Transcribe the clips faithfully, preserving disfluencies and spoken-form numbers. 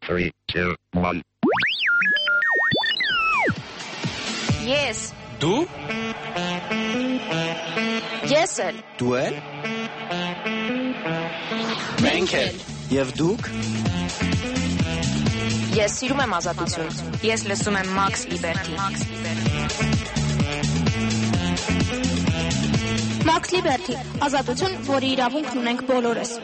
three, two, one. Yes. Դու? Ես էլ։ Դու էլ? Մենք էլ։ Եվ դուք? Ես սիրում եմ ազատություն։ Ես լսում եմ Max Liberty։ Max Liberty, ազատություն, որի իրավունքն ունենք բոլորս։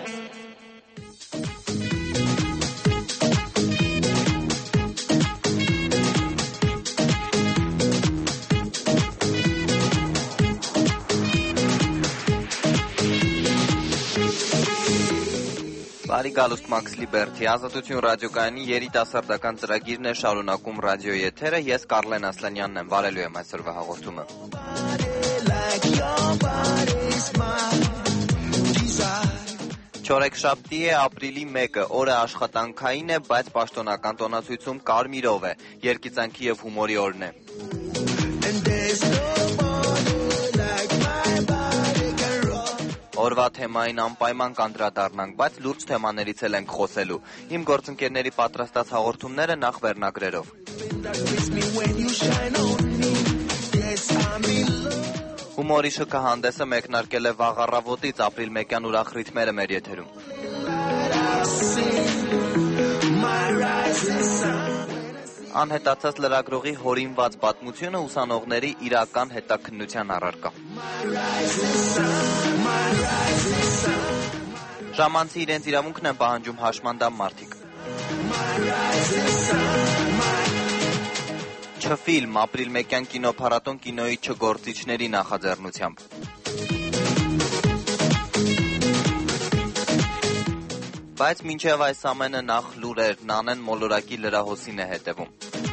Բարի գալուստ Max Liberty, ազատություն ռադիոկայանի երիտասարդական ծրագիրն է շարունակում ռադիոյի եթերը, ես Կարլեն Ասլանյանն եմ, բարելու եմ այսօրվա հաղորդումը։ Չորեքշաբթի է, ապրիլի մեկը, օրը աշխատանքային է, բայց պաշտոնական տոնացույցում կարմիրով է, երգիծանքի և հումորի օրն է։ Օրվա թեմային անպայման կանդրադառնանք, բայց լուրջ թեմաներից էլ ենք խոսելու։ Իմ գործընկերների պատրաստած հաղորդումները նախ վերնագրերով։ Հումորի շքահանդեսը մեկնարկել է վաղ առավոտից, ապրիլ մեկյան ուրախ ռիթմերը մեր եթերում։ Անհետացած լրագրողի հորինված պատմությունը ուսանողների իրական հետաքննության առարկա։ Ժամանցի իրենց իրավունքն են պահանջում հաշմանդամ մարդիկ։ Չֆիլմ, ապրիլ մեկյան կինոփառատոն կինոյի չգործիչների նախաձեռնությամբ։ Բայց մինչև այս ամենը նախ լուրեր, Նանեն մոլորակի լրահոսին է հետևում։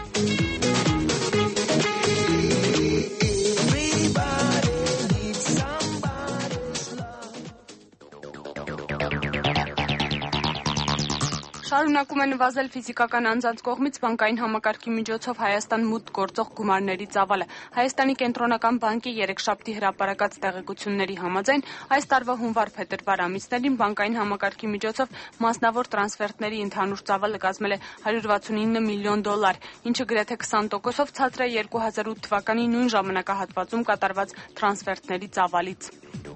Շարունակում է նվազել ֆիզիկական անձանց կողմից բանկային համակարգի միջոցով Հայաստան մուտք գործող գումարների ծավալը։ Հայաստանի կենտրոնական բանկի երեքշաբթի հրապարակած տեղեկությունների համաձայն այս տարվա հունվար-փետրվար ամիսներին բանկային համակարգի միջոցով մասնավոր տրանսֆերտների ընդհանուր ծավալը կազմել է հարյուր վաթսունինը միլիոն դոլար, ինչը գրեթե քսան տոկոսով ցածր է երկու հազար ութ թվականի նույն ժամանակահատվածում կատարված տրանսֆերտների ծավալից։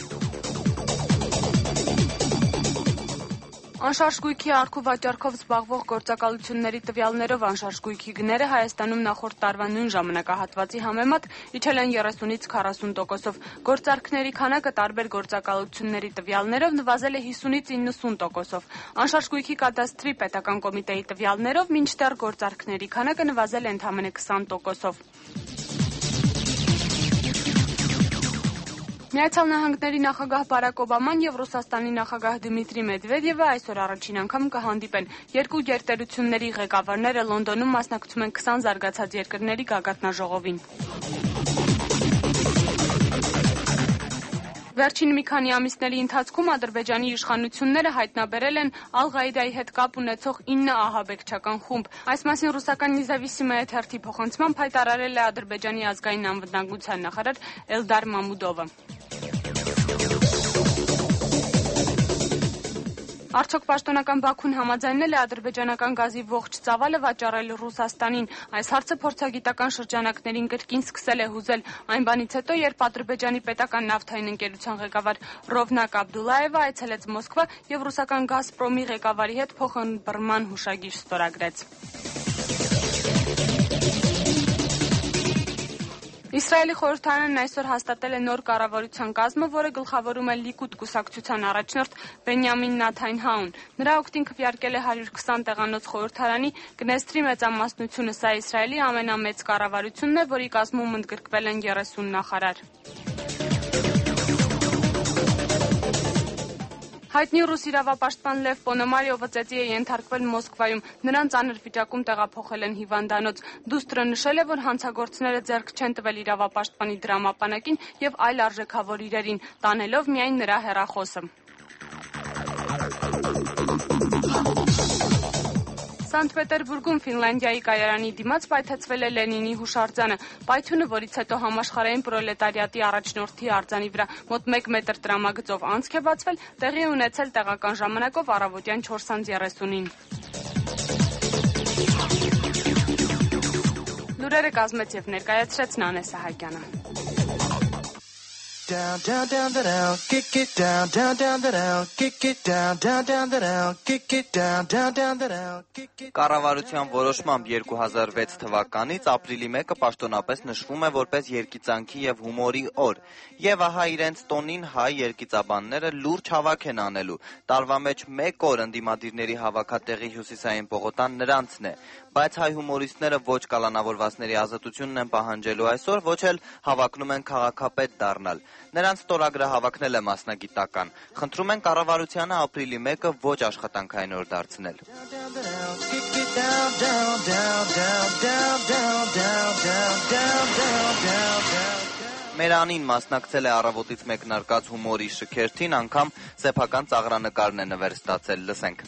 Անշարժ գույքի առք ու վաճառքով զբաղվող գործակալությունների տվյալներով անշարժ գույքի գները Հայաստանում նախորդ տարվա նույն ժամանակահատվածի համեմատ իջել են երեսունից քառասուն տոկոսով։ Գործարքների քանակը տարբեր գործակալությունների տվյալներով նվազել է հիսունից իննսուն տոկոսով։ Անշարժ գույքի կադաստրի պետական կոմիտեի տվյալներով մինչդեռ գործարքների քանակը նվազել է ընդամենը քսան տոկոսով։ Միացյալ Նահանգների նախագահ Բարակ Օբաման եւ Ռուսաստանի նախագահ Դմիտրի Մեդվեդևը այսօր առաջին անգամ կհանդիպեն։ Երկու գերտերությունների ղեկավարները Լոնդոնում մասնակցում են քսան զարգացած երկրների գագաթնաժողովին։ Վերջին մի քանի ամիսների ընթացքում Ադրբեջանի իշխանությունները հայտնաբերել են Ալ-Ղաիդայի հետ կապ ունեցող ինը ահաբեկչական խումբ։ Այս մասին ռուսական Նեզավիսիմայա թերթի փոխանցմամբ հայտարարել է Ադրբեջանի ազգային անվտանգության նախարար Էլդար Մամուդովը։ Արդյոք պաշտոնական Բաքուն համաձայնել է ադրբեջանական գազի ողջ ծավալը վաճառել Ռուսաստանին։ Այս հարցը փորձագիտական շրջանակներին կրկին սկսել է հուզել այն բանից հետո, երբ Ադրբեջանի պետական նավթային ընկերության ղեկավար Ռովնակ Աբդուլլայևը այցելեց Մոսկվա եւ ռուսական Գազպրոմի ղեկավարի հետ փոխըմբռնման հուշագիր ստորագրեց։ Իսրայելի խորհրդարանն այսօր հաստատել է նոր կառավարության կազմը, որը գլխավորում է Լիկուդ կուսակցության առաջնորդ Բենյամին Նաթանյահուն։ Նրա օգտին քվեարկել է հարյուր քսան տեղանոց խորհրդարանի Կնեստրի մեծամասնությունը, սա Իսրայելի ամենամեծ կառավարությունն է, որի կազմում ընդգրկվել են երեսուն նախարար։ Հայտնի ռուս իրավապաշտպան Լև Պոնոմարիովը ծեծի է ենթարկվել Մոսկվայում։ Նրան ծանր վիճակում տեղափոխել են հիվանդանոց։ Դուստրը նշել է, որ հանցագործները ձեռք չեն տվել իրավապաշտպանի դրամապանակին եւ այլ արժեքավոր իրերին, տանելով միայն նրա հեռախոսը։ Սանտ Պետերբուրգում Ֆինլանդիայի կայարանի դիմաց պայթեցվել է Լենինի հուշարձանը։ Պայթյունը, որից հետո համաշխարհային պրոլետարիատի առաջնորդի արձանի վրա մոտ մեկ մետր տրամագծով անցք է բացվել, տեղի ունեցել տեղական ժամանակով առավոտյան չորս անց երեսունին։ Լուրերը կազմեց եւ ներկայացրեց Նանե Սահակյանը։ Down, down, down, down, kick it down, down, down, down, kick it down, down, down, down, kick it down, down, down, down, kick it. Կառավարության որոշմամբ երկու հազար վեց թվականից ապրիլի մեկը պաշտոնապես նշվում է որպես երգիծանքի եւ հումորի օր։ Եվ ահա իրենց տոնին հայ երգիծաբանները լուրջ հավաք են անելու։ Տարվա մեջ մեկ օր ընդդիմադիրների հավաքատեղի հյուսիսային պողոտան նրանցն է, բայց հայ հումորիստները ոչ կալանավորվածների ազատությունն են պահանջելու այսօր, ոչ էլ հավակնում են քաղաքապետ դառնալ։ Նրանց ստորագրը հավակնել է մասնագիտական։ Խնդրում են կառավարությանը ապրիլի մեկը ոչ աշխատանքային օր դարձնել։ Մերանին մասնակցել է առավոտից մեկնարկած հումորի շքերթին, անգամ սեփական ծաղրանկարն է նվեր ստացել, լսենք։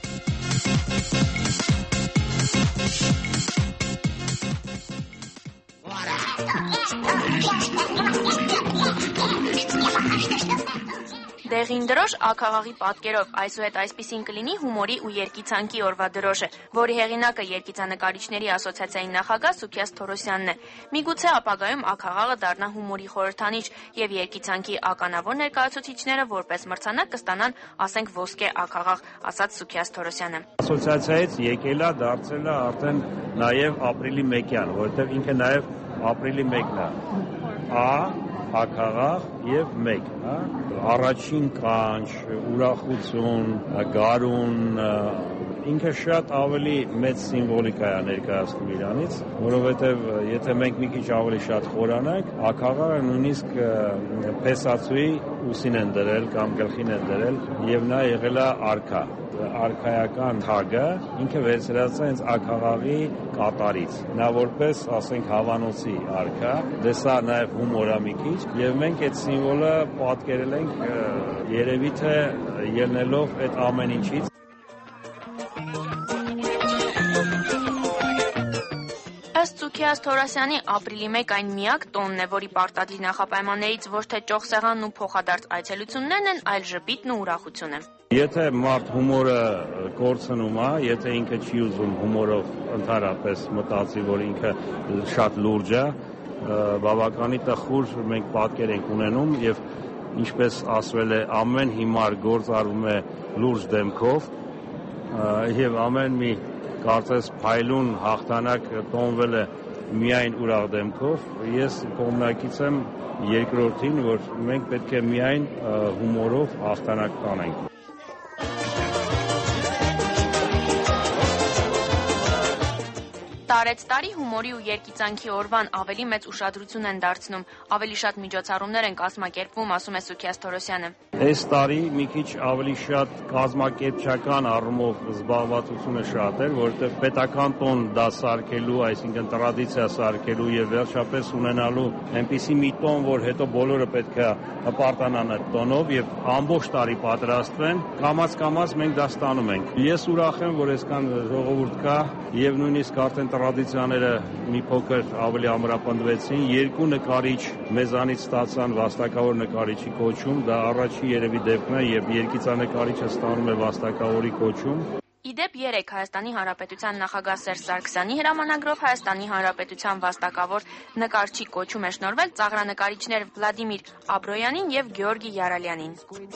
Դեղին դրոշ աքաղաղի պատկերով այսուհետ այսպիսին կլինի հումորի ու երգիծանքի օրվա դրոշը, որի հեղինակը երգիծանկարիչների ասոցիացիայի նախագահ Սուքիաս Թորոսյանն է։ Միգուցե ապագայում աքաղաղը դառնա հումորի խորհրդանիշ եւ երգիծանքի ականավոր ներկայացուցիչները որպես մրցանակ կստանան, ասենք, ոսկե աքաղաղ, ասաց Սուքիաս Թորոսյանը։ Ասոցիացիայից եկել է, դարձել է արդեն նաեւ ապրիլի մեկյան, որովհետեւ ինքը նաեւ ապրիլի մեկն է։ Ա աքաղաղ եւ մեկ, հա, առաջին կանչ, ուրախություն, գարուն, ինքը շատ ավելի մեծ սիմվոլիկա է ներկայացնում իրանից, որովհետեւ եթե մենք մի քիչ ավելի շատ խորանանք, աքաղաղը նույնիսկ փեսացուի ուսին են դրել կամ գլխին են դրել եւ նա եղել է արքա։ Արքայական թագը ինքը վերցրած է հենց աքաղաղի կատարից։ Նա որպես, ասենք, հավանոցի արքա, դեսա նաև հումորա մի քիչ, եւ մենք այդ սիմվոլը պատկերել ենք երևի թե ելնելով այդ ամեն ինչից։ Ըստ Սուքիաս Թորոսյանի ապրիլի մեկ այն միակ տոնն է, որի պարտադիր նախապայմաններից ոչ թե ճոխսեղանն ու փոխադարձ այցելություններն են, այլ ժպիտն ու ուրախությունը։ Եթե մարդ հումորը կորցնում է, եթե ինքը չի ուզում հումորով ընդհանրապես մտածի, որ ինքը շատ լուրջ է, բավականի տխուր մենք պատկեր ենք ունենում եւ ինչպես ասվել է, ամեն հիմար գործ արվում է լուրջ դեմքով եւ ամեն մի կարծես փայլուն հաղթանակ տոնվել է միայն ուրախ դեմքով։ Ես կողմնակից եմ երկրորդին, որ մենք պետք է միայն հումորով հաղթանակ տանենք։ Տարեց տարի հումորի ու երգիծանքի օրվան ավելի մեծ ուշադրություն են դարձնում, ավելի շատ միջոցառումներ են կազմակերպվում, ասում է Սուքիաս Թորոսյանը։ Այս տարի մի քիչ ավելի շատ կազմակերպչական առումով զբաղվածությունը շատ էր, որովհետև պետական տոն դա սարքելու, այսինքն տրադիցիա սարքելու եւ վերջապես ունենալու այնպիսի մի տոն, որ հետո բոլորը պետք է հպարտանան այդ տոնով եւ ամբողջ տարի պատրաստվեն, կամաց-կամաց մենք դա ստանում ենք։ Ես ուրախ եմ, որ այսքան ժողովուրդ կա եւ նույնիսկ արդեն տրադիցիաները մի փոքր ավելի ամրապնդվեցին, երկու նկարիչ մեզանից ստացան վաստակավոր նկարիչի կոչում, դա առաջի երևի դեպքն է եւ երգիծանկարիչը ստանում է վաստակավորի կոչում։ Իդեպ երեկ Հայաստանի Հանրապետության նախագահ Սերժ Սարգսյանի հրամանագրով Հայաստանի Հանրապետության վաստակավոր նկարչի կոչում է շնորհվել ծաղրանկարիչներ Վլադիմիր Աբրոյանին եւ Գեորգի Յարալյանին։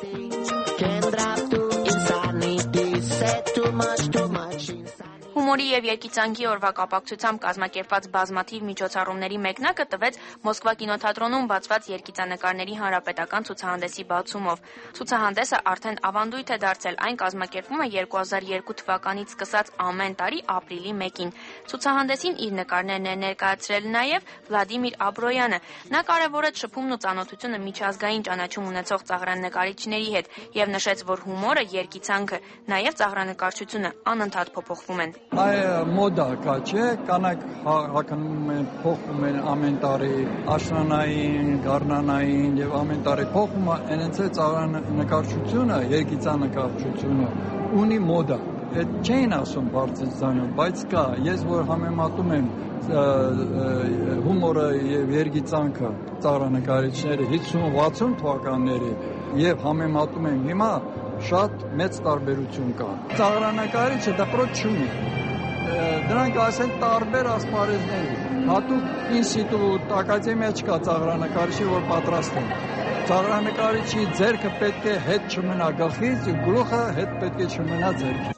Հումորի եւ երգիծանքի օրվա կապակցությամբ կազմակերպված բազմաթիվ միջոցառումների մեկնակը տվեց Մոսկվա կինոթատրոնում բացված երգիծանկարների հանրապետական ցուցահանդեսի բացումով։ Ցուցահանդեսը արդեն ավանդույթ է դարձել, այն կազմակերպվում է երկու հազար երկու թվականից սկսած ամեն տարի ապրիլի մեկին։ Ցուցահանդեսին իր նկարներն է ներկայացրել նաեւ Վլադիմիր Աբրոյանը։ Նա կարևորեց շփումն ու ծանոթությունը միջազգային ճանաչում ունեցող ծաղրանկարիչների հետ եւ նշեց, որ հումորը, երգիծանքը, նաեւ ծաղրանկարչությունը անընդհատ փոփոխվում են։ Այ մոդա կա, չէ, կանայք հականում են, փոխում են ամեն տարի, աշնանային, գարնանային եւ ամեն տարի փոխում է, այնց է ծաղրանկարչությունը, երգիծանկարչությունը ունի մոդա։ Այդ չեն ասում բարձրացնում, բայց կա, ես որ համեմատում եմ հումորը եւ երգիծանքը ծաղրանկարիչները հիսուն-վաթսուն թվականների եւ համեմատում եմ հիմա, շատ մեծ տարբերություն կա։ Ծաղրանկարիչը դպրոց չունի։ Դրանք ասեն տարբեր ասպարեզներ, հատուկ ինստիտուտ, ակադեմիա չկա ծաղրանկարիչի, որ պատրաստ են։ Ծաղրանկարիչի ձեռքը պետք է հետ չմնա գլխից, գլուխը հետ պետք է չմնա ձեռքից։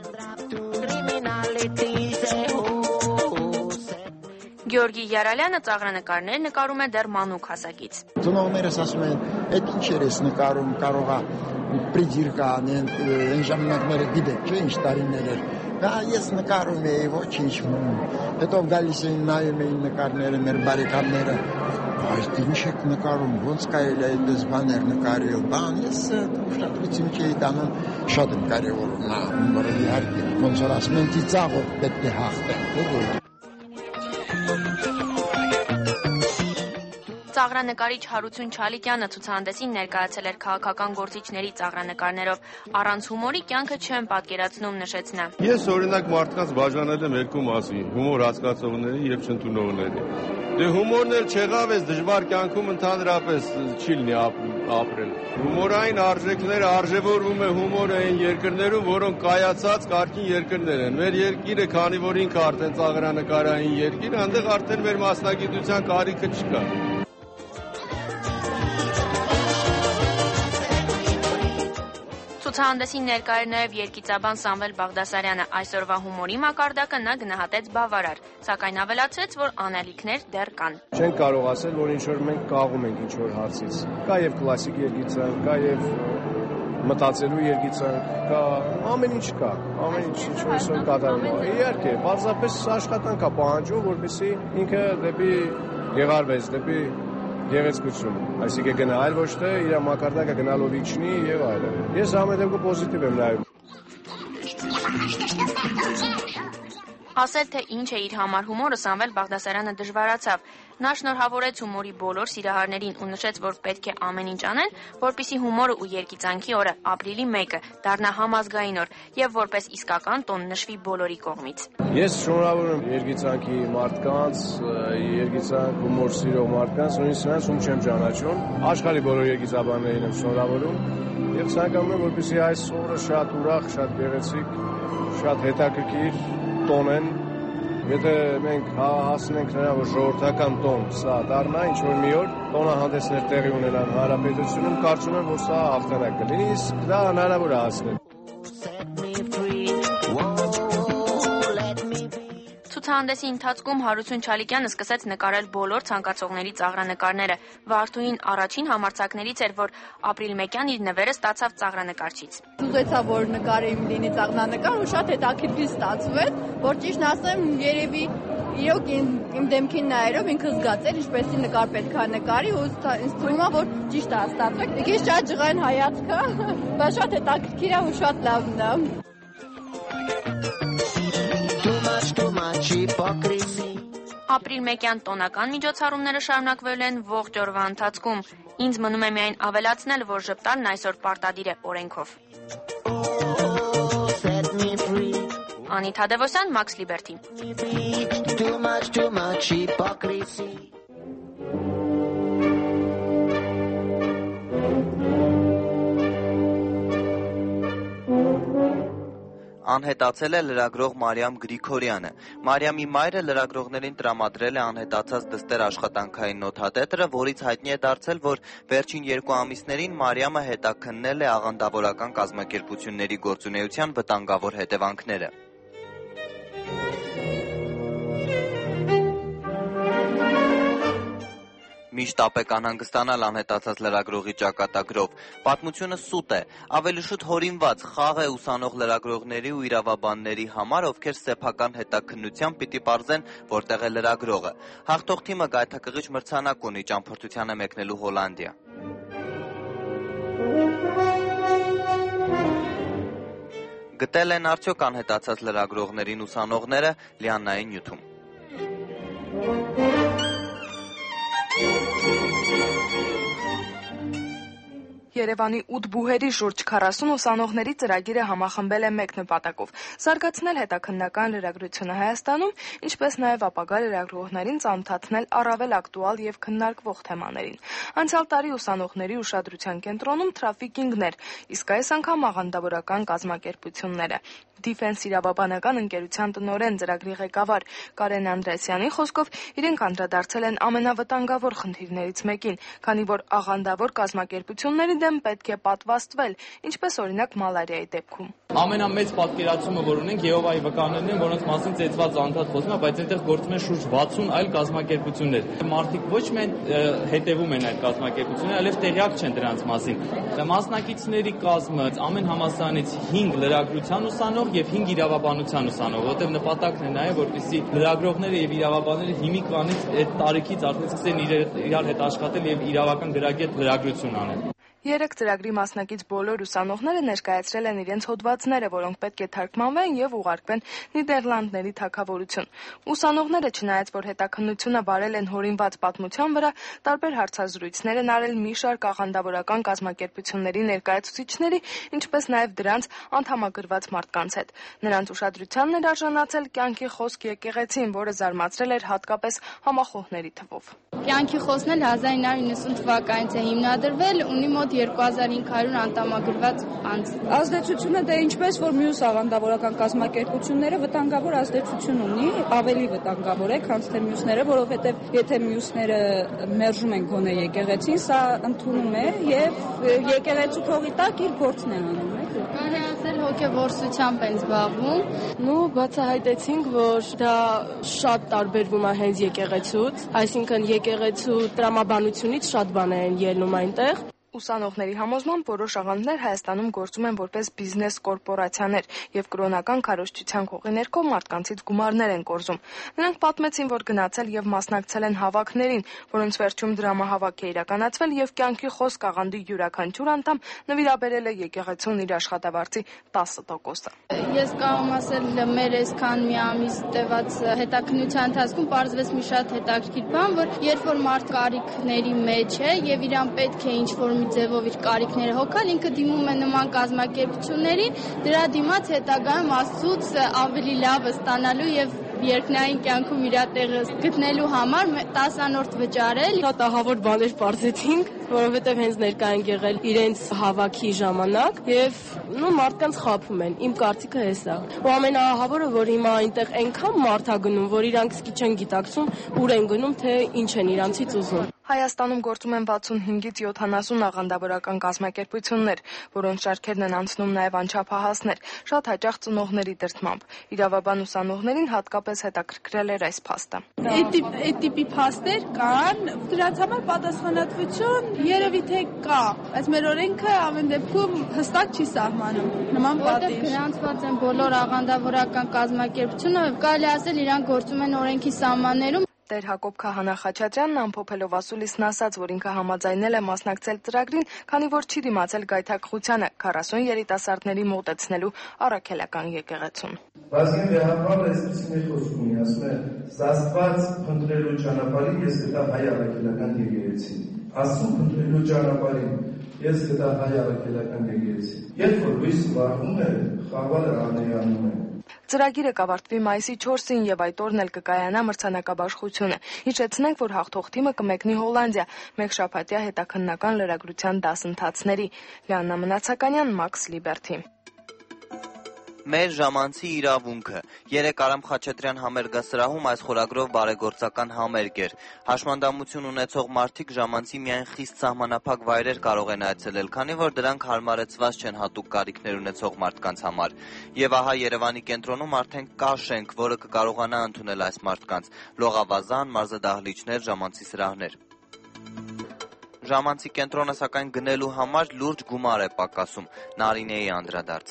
Գյորգի Յարալյանը ծաղրանկարներ նկարում է դեռ մանուկ հասակից։ Ծնողներս ասում են, այդ ինչ էր ես նկարում, կարող է պրիդիրկա անեն, այն ժամանակները գիտեք, չէ, ինչ տարիներ էր։ Դա ես նկարում էի, ոչինչ։ Հետո գալիս էին նայում էին նկարները, մեր բարեկամները։ Այդ ինչ եք նկարում, ոնց կարելի է այդպես բաներ նկարել, բան, ես ուշադրություն չէի տանում, շատ եմ կարևորում, որ իհարկե, ոնց որ ասում են, ծիծաղով պետք է հաղթել։ Ծաղրանկարիչ Հարություն Չալիկյանը ցուցահանդեսին ներկայացել էր քաղաքական գործիչների ծաղրանկարներով։ Առանց հումորի կյանքը չեն պատկերացնում, նշեց նա։ Ես օրինակ մարդկանց բաժանել եմ երկու մասի՝ հումոր հասկացողների եւ չընդունողների։ Դե հումորն էլ չեղավ, էս դժվար կյանքում ընդհանրապես չի լինի ապրել։ Հումորային արժեքները արժևորվում է հումորը այն երկրներում, որոնք կայացած կարգին երկրներ են։ Մեր երկիրը, քանի որ ինքը արդեն ծաղրանկարային երկիր, այնտեղ արդեն մեր մասնագիտության կարիքը չկա։ Ցուցահանդեսին ներկա էր նաև երգիծաբան Սամվել Բաղդասարյանը։ Այսօրվա հումորի մակարդակը նա գնահատեց բավարար, սակայն ավելացրեց, որ անելիքներ դեռ կան։ Չեն կարող ասել, որ ինչ-որ մենք կաղում ենք ինչ-որ հարցից։ Կա եւ կլասիկ երգիծանք, կա եւ մտածելու երգիծանք, կա ամեն ինչ կա, ամեն ինչ ինչ-որ այսօր կատարվում է։ Իհարկե, բացապես աշխատանք է պահանջում, որպեսզի ինքը դեպի գեղարվես, դեպի գեղեցկություն, այսինքն գնալ ոչ թե իր մակարդակը գնալով իջնի եւ այլն։ Ես ամեն դեպքում պոզիտիվ եմ նայում։ Ասել թե ինչ է իր համար հումորը Սամվել Բաղդասարյանը դժվարացավ։ Նա շնորհավորեց հումորի բոլոր սիրահարներին ու նշեց, որ պետք է ամեն ինչ անեն, որպեսզի հումորը ու երգիծանքի օրը ապրիլի մեկը դառնա համազգային օր եւ որպես իսկական տոն նշվի բոլորի կողմից։ Ես շնորհավորում եմ երգիծանքի մարդկանց, երգիծանք հումոր սիրող մարդկանց, նույնիսկ նրանց, ում չեմ ճանաչում, աշխարհի բոլոր երգիծաբաններին եմ շնորհավորում եւ ցանկանում եմ, որպեսզի այս օրը շատ ուրախ, շատ գեղեցիկ, շատ հետաքրքիր տոնեն, եթե մենք հասնենք նրան, որ ժողովրդական տոն սա դառնա, ինչ-որ մի օր տոնահանդեսներ տեղի ունենան հանրապետությունում, կարծում եմ, որ սա հաղթանակ կլինի, իսկ դա հնարավոր է հասնել։ Ցուցահանդեսի ընթացքում Հարություն Չալիկյանը սկսեց նկարել բոլոր ցանկացողների ծաղրանկարները։ Վարդուհին առաջին համարձակներից էր, որ ապրիլմեկյան իր նվերը ստացավ ծաղրանկարչից։ Ուզեցա, որ նկարեմ լինի ծաղրանկար ու շատ հետաքրքիր ստացվեց, որ ճիշտ ասեմ, երևի իրոք իմ դեմքին նայելով ինքը զգացել, ինչպեսի նկար պետք է նկարի ու ինձ թվում է, որ ճիշտ է ստացվել։ Մի քիչ շատ ջղային հայացքը, բայց շատ հետաքրքիր է ու շատ լավն է։ Ապրիլմեկյան տոնական միջոցառումները շարունակվել են ողջ օրվա ընթացքում։ Ինձ մնում է միայն ավելացնել, որ ժպտալն այսօր պարտադիր է օրենքով։ Անի Թադևոսյան, Մաքս Լիբերթի։ Անհետացել է լրագրող Մարիամ Գրիգորյանը։ Մարիամի մայրը լրագրողներին տրամադրել է անհետացած դստեր աշխատանքային նոթատետրը, որից հայտնի է դարձել, որ վերջին երկու ամիսներին Մարիամը հետաքննել է աղանդավորական կազմակերպությունների գործունեության վտանգավոր հետևանքները։ Միշտ ապեք անհանգստանալ անհետացած լրագրողի ճակատագրով։ Պատմությունը սուտ է, ավելի շուտ հորինված խաղ է ուսանող լրագրողների ու իրավաբանների համար, ովքեր սեփական հետաքննությամբ պիտի պարզեն, որտեղ է լրագրողը։ Հաղթող թիմը գայթակղիչ մրցանակ ունի ճամփորդության է մեկնելու Հոլանդիա։ Գտել են արդյոք անհետացած լրագրողներին ուսանողները Լիաննայի նյութում։ Երևանի ութ բուհերի շուրջ քառասուն ուսանողների ծրագիրը համախմբել է մեկ նպատակով՝ զարգացնել հետաքննական լրագրությունը Հայաստանում, ինչպես նաև ապագա լրագրողներին ծանոթացնել առավել ակտուալ և քննարկվող թեմաներին։ Անցյալ տարի ուսանողների ուշադրության կենտրոնում թրաֆիքինգն էր, իսկ այս անգամ աղանդավորական կազմակերպությունները։ Դիֆենս իրավաբանական ընկերության տնօրեն ծրագրի ղեկավար Կարեն Անդրեասյանի խոսքով իրենք անդրադարձել են ամենավտանգավոր խնդիրներից մեկին, քանի որ աղանդավոր կազմակերպությունների դեմ պետք է պատվաստվել, ինչպես օրինակ մալարիայի դեպքում։ Ամենամեծ պատկերացումը, որ ունենք, Եհովայի վկաներն են, որոնց մասին ծեծված անդադ խոսում է, բայց այնտեղ գործում են շուրջ վաթսուն այլ կազմակերպություններ։ Մարդիկ ոչ միայն հետևում են այդ կազմակերպություններին, այլև տեղյակ չեն դրանց մասին։ Մասնակիցների կազմը ամեն համալսարանից հինգ լրագրության ուսանող եւ հինգ իրավաբանության ուսանող, որտեղ նպատակն է նաեւ որպեսզի լրագրողները եւ իրավաբանները հիմիկվանից այդ տարիքից արդեն սկսեն իրար հետ աշխատել եւ իրավական գրագետ լրագրություն անել։ Երեք ծրագրի մասնակից բոլոր ուսանողները ներկայացրել են իրենց հոդվածները, որոնք պետք է թարգմանվեն եւ ուղարկվեն Նիդերլանդների թագավորություն։ Ուսանողները, չնայած որ հետաքննությունը վարել են հորինված պատմության վրա, տարբեր հարցազրույցներ են արել մի շարք աղանդավորական կազմակերպությունների ներկայացուցիչների, ինչպես նաեւ դրանց անդամագրված մարդկանց հետ։ Նրանց ուշադրությանն էր արժանացել կյանքի խոսք եկեղեցին, որը զարմացրել էր հատկապես համախոհների թվով։ Կյանքի խոսքն էլ հազար ինը հարյուր նույնսուն թվականից է հիմնադրվել, ունի մոտ երկու հազար հինգ հարյուր անդամագրված անձ։ Ազդեցությունը դե ինչպես որ մյուս աղանդավորական կազմակերպությունները վտանգավոր ազդեցություն ունի, ավելի վտանգավոր է, քան թե մյուսները, որովհետև եթե մյուսները մերժում են գոնե եկեղեցին, սա ընդունում է եւ եկեղեցու փողի տակ իր գործն է անում։ Կարելի ասել հոգեվորսությամբ են զբաղվում։ Նու բացահայտեցինք, որ դա շատ տարբերվում է հենց եկեղեցուց, այսինքն եկեղեցու տրամաբանությունից շատ բաներ են ելնում այնտեղ։ Ուսանողների համոզմամբ որոշ աղանդներ Հայաստանում գործում են որպես բիզնես կորպորացիաներ եւ կրոնական քարոզչության քողի ներքո մարդկանցից գումարներ են կորզում։ Նրանք պատմեցին, որ գնացել եւ մասնակցել են հավաքներին, որոնց վերջում դրամահավաք է իրականացվել եւ կյանքի խոսք աղանդի յուրաքանչյուր անդամ նվիրաբերել է եկեղեցուն իր աշխատավարձի տասը տոկոսը։ Ես կարող ասել մեր այսքան մի ամիս տևած հետաքննության ընթացքում պարզվեց մի շատ հետաքրքիր բան, որ երբ որ մարդ կարիքների մեջ է եւ իրան պետք է ինչ-որ մի ձևով իր կարիքները հոգալ, ինքը դիմում է նման կազմակերպություններին, դրա դիմաց հետագայում Աստծուց ավելի լավը ստանալու եւ երկնային կյանքում իր տեղը գտնելու համար տասանորդ վճարել։ Շատ ահավոր բաներ պարզեցինք, որովհետև հենց ներկա են եղել իրենց հավաքի ժամանակ եւ նո մարդկանց խաբում են։ Իմ կարծիքը էս է։ Ու ամենաահավորը, որ հիմա այնտեղ այնքան մարդ է գնում, որ իրանք սկի չեն գիտակցում ուր են գնում, թե ինչ են իրանցից ուզում։ Հայաստանում գործում են վաթսունհինգից յոթանասուն աղանդավորական կազմակերպություններ, որոնց շարքերն են անցնում նաև անչափահասներ, շատ հաճախ ծնողների դրդմամբ։ Իրավաբան ուսանողներին հատկապես հետաքրքրել էր այս փաստը։ Այդ տիպի փաստեր կան, դրանց համար պատասխանատվություն երևի թե կա, բայց մեր օրենքը ամեն դեպքում հստակ չի սահմանում նման պատիժ։ Գրանցված են բոլոր աղանդավորական կազմակերպությունները, կարելի ասել իրանք գործում են օրենքի սահմաններում։ Տեր Հակոբ Քահանա Խաչատրյանն ամփոփելով ասուլիսն ասաց, որ ինքը համաձայնել է մասնակցել ծրագրին, քանի որ չի դիմացել գայթակղությանը քառասուն երիտասարդների մոտեցնելու առաքելական եկեղեցուն։ Բազգին վեհապարը այսպիսի մի խոսք ունի, ասում է, «Ստացված փնտրելու ճանապարհին ես գտա հայ առաքելական եկեղեցի»։ Աստծուն փնտրելու ճանապարհին ես գտա հայ առաքելական եկեղեցի։ Երբ որ լույսը վառվում է, խավարը անեանում է։ Ծրագիրը կավարտվի մայիսի չորսին եւ այդ օրն էլ կկայանա մրցանակաբաշխությունը։ Հիշեցնենք, որ հաղթող թիմը կմեկնի Հոլանդիա մեկ շաբաթյա հետաքննական լրագրության դասընթացների։ Լիաննա Մնացականյան, Մաքս Լիբերթի։ Մեր ժամանցի իրավունքը։ Երեկ Արամ Խաչատրյան համերգասրահում այս խորագրով բարեգործական համերգ էր։ Հաշմանդամություն ունեցող մարդիկ ժամանցի միայն խիստ սահմանափակ վայրեր կարող են այցելել, քանի որ դրանք հարմարեցված չեն հատուկ կարիքներ ունեցող մարդկանց համար։ Եվ ահա Երևանի կենտրոնում արդեն կա շենք, որը կկարողանա ընդունել այս մարդկանց՝ լողավազան, մարզադահլիճներ, ժամանցի սրահներ։ Ժամանցի կենտրոնը սակայն գնելու համար լուրջ գումար է պակասում։ Նարինեի անդրադարձը։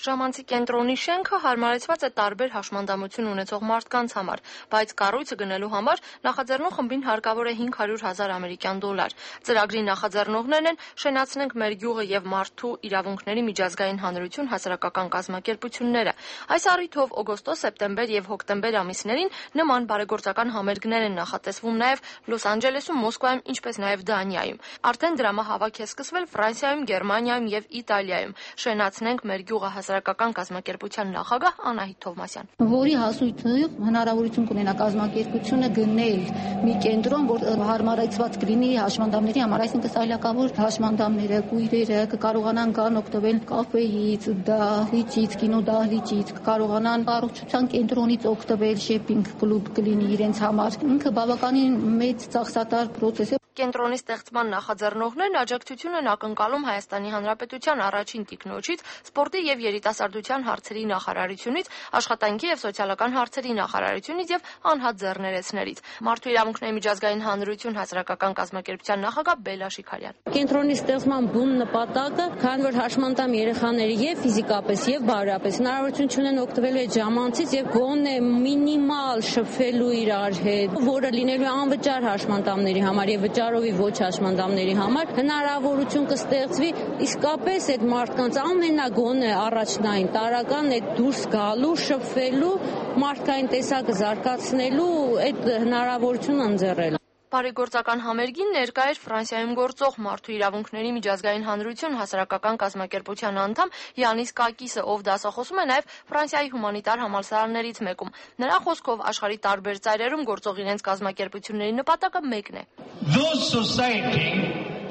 Ժամանցի կենտրոնի շենքը հարմարեցված է տարբեր հաշմանդամություն ունեցող մարդկանց համար, բայց կառույցը գնելու համար նախաձեռնող խմբին հարկավոր է հինգ հարյուր հազար ամերիկյան դոլար։ Ծրագրի նախաձեռնողներն են «Շենացնենք մեր գյուղը» եւ «Մարդու իրավունքների միջազգային հանրություն» հասարակական կազմակերպությունները։ Այս առիթով օգոստոս, սեպտեմբեր եւ հոկտեմբեր ամիսներին նման բարեգործական համերգներ են նախատեսվում նաեւ Լոս Անջելեսում, Մոսկվայում, ինչպես նաեւ Դանիայում։ Արդեն դրամահավաք է սկսվել Ֆրանսիայում, Գերմանիայում եւ Իտալիայում։ «Շենացնենք մեր գյուղը» հասարակական կազմակերպության նախագահ Անահիտ Թովմասյան, որի հասույթով հնարավորություն կունենա կազմակերպությունը գնել մի կենտրոն, որ հարմարեցված կլինի հաշմանդամների համար, այսինքն սայլակավոր հաշմանդամները, կույրերը կկարողանան կան օգտվել կաֆեից, դահլիճից, կինոդահլիճից, կկարողանան առողջության կենտրոնից օգտվել, շոփինգ կլուբ կլինի իրենց համար։ Ինքը բավականին մեծ ծախսատար պրոցես է։ Կենտրոնի ստեղծման նախաձեռնողներն աջակցություն են ակնկալում Հայաստանի Հանրապետության առաջին տիկնոջից, սպորտի եւ երիտասարդության հարցերի նախարարությունից, աշխատանքի եւ սոցիալական հարցերի նախարարությունից եւ անհատ ձեռներեցներից։ Մարդու իրավունքների միջազգային հանրություն հասարակական կազմակերպության նախագահ Բելա Շիքարյան, կենտրոնի ստեղծման բուն նպատակը, քանի որ հաշմանդամ երեխաների եւ ֆիզիկապես եւ բարոյապես հնարավորություն ունեն օգտվելու այդ ժամանցից եւ գոնե մինիմալ շփվելու իրար հետ, որը լինելու է անվճար հաշմանդամների համար եւ վճարովի ոչ հաշմանդամների համար, հնարավորություն կստեղծվի իսկապես այդ մարդկանց ամենագոնե առաջնային տարական այդ դուրս գալու, շփվելու, մարդկային տեսակը զարգացնելու այդ հնարավորությունը ընձեռել։ Բարեգործական համերգին ներկա էր Ֆրանսիայում գործող Մարդու իրավունքների միջազգային հանրություն հասարակական կազմակերպության անդամ Յանիս Կակիսը, ով դասախոսում է նաև Ֆրանսիայի հումանիտար համալսարաններից մեկում։ Նրա խոսքով աշխարհի տարբեր ծայրերում գործող իրենց կազմակերպությունների նպատակը մեկն է։ Those societies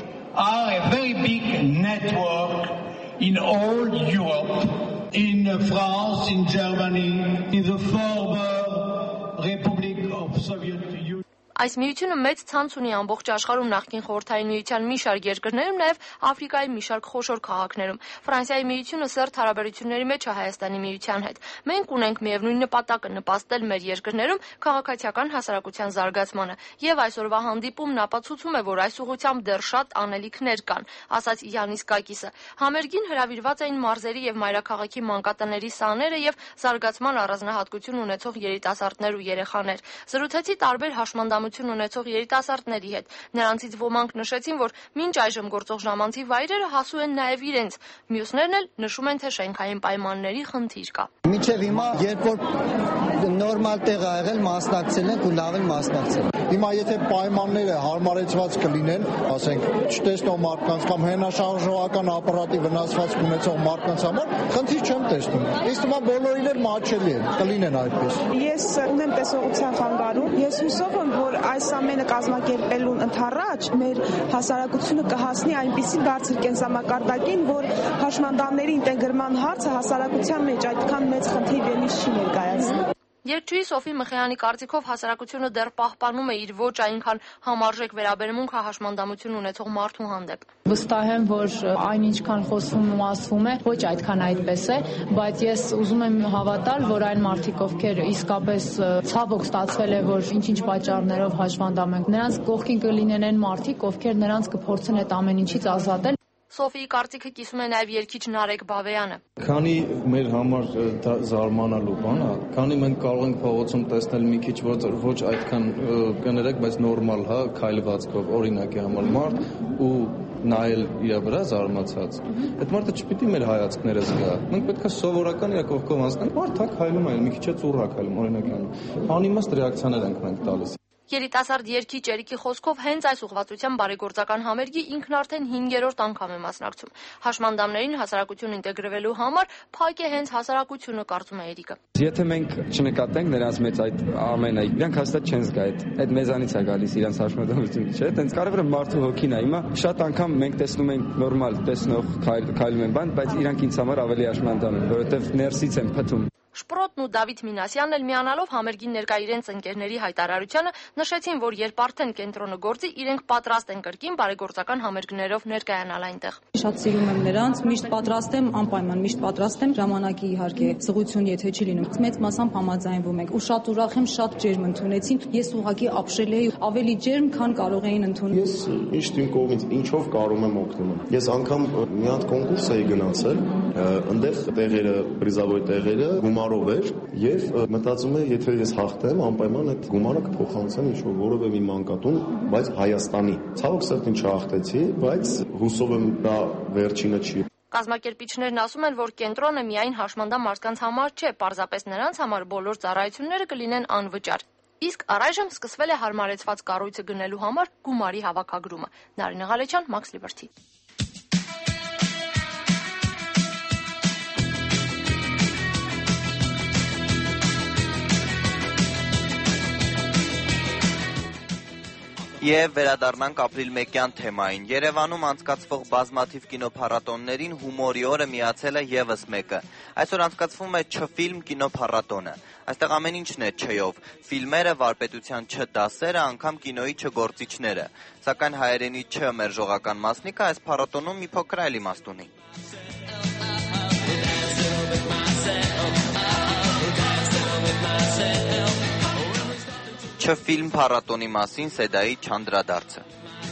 are a very big network in all Europe, in France, in Germany, in the former Republic of Soviet Union. Այս միությունը մեծ ցանց ունի ամբողջ աշխարհում, նախկին խորհրդային միության մի շարք երկրներում, նաև Աֆրիկայի մի շարք խոշոր քաղաքներում։ Ֆրանսիայի միությունը սերտ հարաբերությունների մեջ է Հայաստանի միության հետ։ Մենք ունենք միևնույն նպատակը՝ նպաստել մեր երկրներում քաղաքացիական հասարակության զարգացմանը, եւ այսօրվա հանդիպումն ապացուցում է, որ այս ուղղությամբ դեռ շատ անելիքներ կան, ասաց Յանիս Կակիսը։ Համերգին հրավիրված էին մարզերի եւ մայրաքաղաքի մանկատների սաները եւ զարգացման առանձնահատկություն ունեցող երիտասարդներ ու երեխաներ։ Զրուցեցի տարբեր հաշմանդամ ունեցող երիտասարդների հետ։ Նրանցից ոմանք նշեցին, որ մինչ այժմ գործող ժամանցի վայրերը հասու են նաև իրենց։ Մյուսներն էլ նշում են, թե շենքային պայմանների խնդիր կա։ Մինչև հիմա, երբ որ նորմալ տեղ ա եղել, մասնակցել ենք ու լավ են մասնակցել։ Հիմա եթե պայմանները հարմարեցված կլինեն, ասենք, չտեսնող մարդկանց կամ հենաշարժողական ապարատի վնասված ունեցող մարդկանց համար, խնդիր չեմ տեսնում։ Իսկ հիմա բոլորին էլ մաչելի է, կլինեն այդպես։ Ես ունեմ տեսողության խանգարում, ես հուսով եմ, որ այս ամենը կազմակերպելուն ընդառաջ մեր հասարակությունը կհասնի այնպիսի բարձր կենսամակարդակին, որ հաշմանդամների ինտեգրման հարցը հասարակության մեջ այդքան մեծ խնդիր դեմից չի ներկայացնի։ Երգչուհի Սոֆի Մխեյանի կարծիքով հասարակությունը դեռ պահպանում է իր ոչ այնքան համարժեք վերաբերմունքը հաշմանդամություն ունեցող մարդու հանդեպ։ Վստահ եմ, որ այն ինչքան խոսվում ու ասվում է, ոչ այդքան այդպես է, բայց ես ուզում եմ հավատալ, որ այն մարդիկ, ովքեր իսկապես ցավոք ստացվել է, որ ինչ-ինչ պատճառներով հաշմանդամ են, նրանց կողքին կլինեն այն մարդիկ, ովքեր նրանց կփորձեն այդ ամեն ինչից ազատել։ Սոֆիի կարծիքը կիսում է նաև երգիչ Նարեկ Բավեյանը։ Քանի մեր համար դա զարմանալու բան է, քանի մենք կարող ենք փողոցում տեսնել մի քիչ ոչ այդքան կներեք, բայց նորմալ, հա, քայլվածքով, օրինակի համար մարդ ու նայել իր վրա զարմացած։ Այդ մարդը չպիտի մեր հայացքները զգա։ Մենք պետք է սովորական իր կողքով անցնենք, մարդը քայլում է, մի քիչ է ծուռ քայլում, օրինակի համար։ Անիմաստ ռեակցիաներ ենք մենք տալիս։ Երիտասարդ երգիչ Էրիկի խոսքով հենց այս ուղղվածության բարեգործական համերգի ինքն արդեն հինգերորդ անգամ է մասնակցում։ Հաշմանդամներին հասարակություն ինտեգրվելու համար փակ է հենց հասարակությունը, կարծում է Էրիկը։ Եթե մենք չնկատենք նրանց մեծ այդ ամենը, իրանք հաստատ չեն զգա այդ, այդ մեզանից է գալիս իրանց հաշմանդամությունը, չէ՞։ Տենց կարևորը մարդու հոգին է։ Հիմա շատ անգամ մենք տեսնում ենք նորմալ տեսնող քայլում են բան, բայց իրանք ինձ համար ավելի հաշմանդամ են, որովհետև ներսից են փթում։ Շպրոտն ու Դավիթ Մինասյանն էլ միանալով համերգին ներկա իրենց ընկերների հայտարարությանը նշեցին, որ երբ արդեն կենտրոնը գործի, իրենք պատրաստ են կրկին բարեգործական համերգներով ներկայանալ այնտեղ։ Շատ սիրում եմ նրանց, միշտ պատրաստ եմ, անպայման միշտ պատրաստ եմ, ժամանակի իհարկե սղություն եթե չի լինում, մեծ մասամբ համաձայնվում ենք ու շատ ուրախ եմ, շատ ջերմ ընդունեցին, ես ուղղակի ապշել էի ավելի ջերմ, քան կարող էին ընդունել։ Ես միշտ իմ կողմից ինչով կարող եմ օգնում։ Ես անգամ մի հատ կոնկուրս էի գնացել, այնտեղ տեղերը, պրիզավոր տեղերը գումարով էր եւ մտածում եմ, եթե ես հաղթեմ, անպայման այդ գումարը կփոխանցեմ ինչ-որ որևէ մի մանկատուն, բայց Հայաստանի։ Ցավոք սրտին չհաղթեցի, բայց հուսով եմ դա վերջինը չի։ Կազմակերպիչներն ասում են, որ կենտրոնը միայն հաշմանդամ մարդկանց համար չէ, պարզապես նրանց համար բոլոր ծառայությունները կլինեն անվճար։ Իսկ առայժմ սկսվել է հարմարեցված կառույցը գնելու համար գումարի հավաքագրումը։ Նարինե Ղալեչյան, Max Liberty։ Եվ վերադառնանք ապրիլ մեկյան թեմային։ Երևանում անցկացվող բազմաթիվ կինոփառատոններին հումորի օրը միացել է եւս մեկը։ Այսօր անցկացվում է Չ-ֆիլմ կինոփառատոնը։ Այստեղ ամեն ինչն է Չ-ով։ Ֆիլմերը, վարպետության Չ-դասերը, անգամ կինոյի Չ-գործիչները։ Սակայն հայերենի Չ մերժողական մասնիկը այս փառատոնում մի փոքր այլ իմաստ ունի։ Չ-ֆիլմ փառատոնի մասին Սեդայի չանդրադարձը։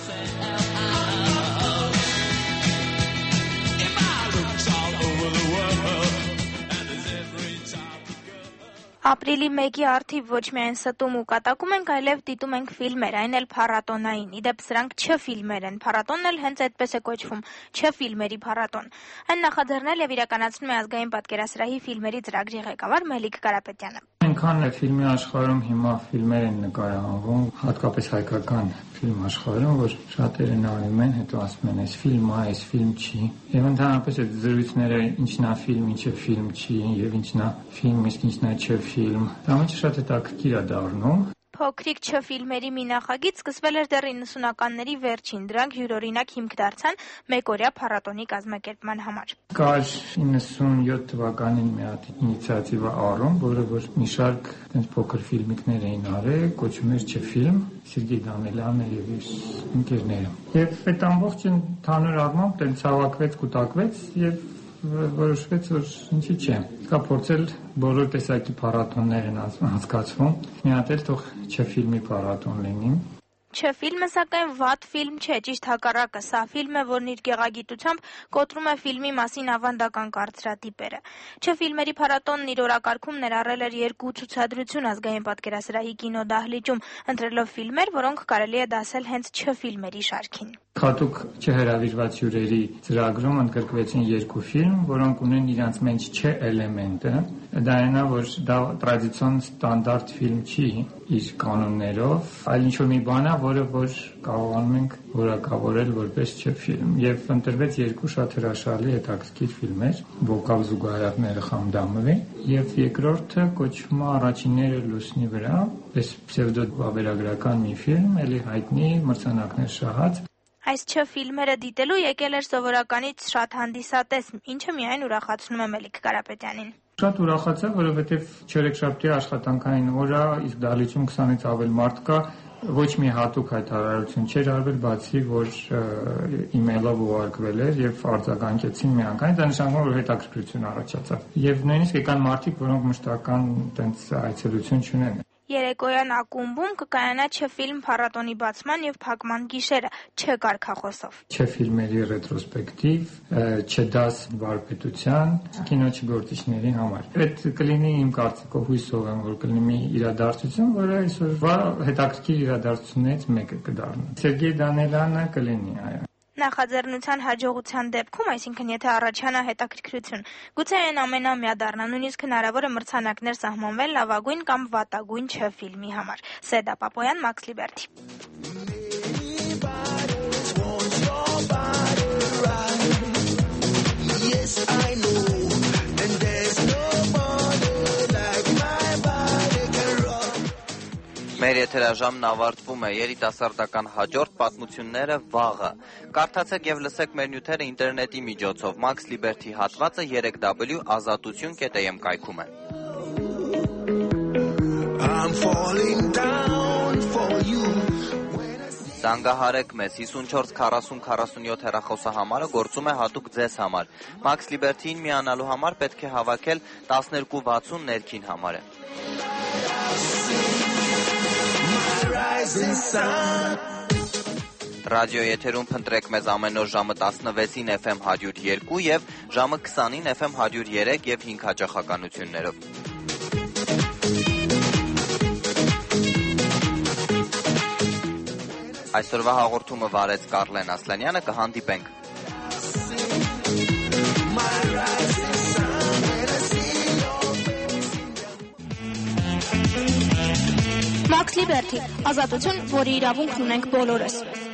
Ապրիլի մեկի առթիվ ոչ միայն ստում ու կատակում ենք, այլև դիտում ենք ֆիլմեր, այն էլ փառատոնային։ Իդեպ սրանք Չ-ֆիլմեր են։ Փառատոնն էլ հենց այդպես է կոչվում՝ Չ-ֆիլմերի փառատոն։ Այն նախաձեռնել եւ իրականացնում է ազգային պատկերասրահի ֆիլմերի ծրագրի ղեկավար Մելիք Կարապետյանը։ Այնքան է ֆիլմի աշխարհում հիմա ֆիլմեր են նկարահանվում, հատկապես հայկական ֆիլմ աշխարհում, որ շատերը նայում են, հետո ասում են, այս ֆիլմ է, այս ֆիլմ չի։ Եվ ընդհանրապես այդ զրույցները ինչն է ֆիլմ, ինչը ֆիլմ չի, եւ ինչն է ֆիլմ, իսկ ինչն է Չ-ֆիլմ։ Դա ինչ շատ հետաքրքիր է դառնում։ Փոքրիկ Չ-ֆիլմերի մի նախագիծ սկսվել էր դեռ իննսունականների վերջին, դրանք յուրօրինակ հիմք դարձան մեկօրյա փառատոնի կազմակերպման համար։ Կար իննսունյոթ թվականին մի հատ ինիցիատիվա առում, որը որ մի շարք այնպես փոքր ֆիլմիկներ էին արել, կոչվում էր Չ-ֆիլմ, Սերգեյ Դանելյանը եւ իր ընկերները։ Եվ այդ ամբողջը ընդհանուր առմամբ տենց հավաքվեց, կուտակվեց եւ որոշվեց, որ ինչի՞ չէ։ Կա փորձել բոլոր տեսակի փառատոններ են անցկացվում։ Մի հատ էլ թող Չ-ֆիլմի փառատոն լինի։ Չ-ֆիլմը սակայն վատ ֆիլմ չէ, ճիշտ հակառակը, սա ֆիլմ է, որն իր գեղագիտությամբ կոտրում է ֆիլմի մասին ավանդական կարծրատիպերը։ Չ-ֆիլմերի փառատոնն իր օրակարգում ներառել էր երկու ցուցադրություն ազգային պատկերասրահի կինոդահլիճում, ընտրելով ֆիլմեր, որոնք կարելի է դասել հենց Չ-ֆիլմերի շարքին։ Խատուկ չհրավիրված հյուրերի ծրագրում ընդգրկվեցին երկու ֆիլմ, որոնք ունեն իրենց մեջ Չ էլեմենտը։ Դա այնա, որ դա տրադիցիոն ստանդարտ ֆիլմ չի իր կանոններով, այլ ինչ-որ մի բան է, որը որ կարողանում ենք որակավորել որպես Չ-ֆիլմ։ Եվ ընտրվեց երկու շատ հրաշալի հետաքրքիր ֆիլմեր՝ «Ոգավ զուգահեռները Խամդամովի» եւ երկրորդը կոչվում է «Առաջինները լուսնի վրա», այս պսևդո-վավերագրական մի ֆիլմ, էլի հայտնի մրցանակներ շահած։ Այս Չ-ֆիլմերը դիտելու եկել էր սովորականից շատ հանդիսատես, ինչը միայն ուրախացնում է Մելիք Կարապետյանին։ Շատ ուրախացա, որովհետև չորեքշաբթի աշխատանքային օր է, իսկ դահլիճում քսանից ավել մարդ կա, ոչ մի հատուկ հայտարարություն չէր արվել, բացի որ իմեյլով ուղարկվել էր եւ արձագանքեցին միանգամից, դա նշանակում որ հետաքրքրություն առաջացավ։ Եվ նույնիսկ եկան մարդիկ, որոնք մշտական տենց այցելություն չունեն։ Երեկոյան ակումբում կկայանա Չ-ֆիլմ փառատոնի բացման եւ փակման գիշերը Չ կարգախոսով։ Չ-ֆիլմերի ռետրոսպեկտիվ, Չ-դաս վարպետության, կինո Չ-գործիչների համար։ Այդ կլինի իմ կարծիքով, հույսով եմ, որ կլինի մի իրադարձություն, որը այսօրվա հետաքրքիր իրադարձություններից մեկը կդառնա։ Սերգեյ Դանելյանը կլինի, այո։ Նախաձեռնության հաջողության դեպքում, այսինքն եթե առաջանա հետաքրքրություն, գուցե այն ամենամյա դառնա, նույնիսկ հնարավոր է մրցանակներ սահմանվել լավագույն կամ վատագույն Չ-ֆիլմի համար։ Սեդա Պապոյան, Max Liberty։ Մեր եթերաժամն ավարտվում է, երիտասարդական հաջորդ պատմությունները վաղը։ Կարդացեք եւ լսեք մեր նյութերը ինտերնետի միջոցով, Max Liberty հատվածը երեք w ազատություն կետ am կայքում է։ I'm falling down for you. Զանգահարեք մեզ հիսունչորս քառասուն քառասունյոթ հեռախոսահամարը գործում է հատուկ ձեզ համար։ Max Liberty-ին միանալու համար պետք է հավաքել տասներկու վաթսուն ներքին համարը։ Ռադիո եթերում փնտրեք մեզ ամեն օր ժամը տասնվեցին Էֆ Էմ հարյուր երկու եւ ժամը քսանին Էֆ Էմ հարյուր երեք եւ հինգ հաճախականություններով։ Այսօրվա հաղորդումը վարեց Կարլեն Ասլանյանը, կհանդիպենք։ Max Liberty, ազատություն, որի իրավունքն ունենք բոլորս։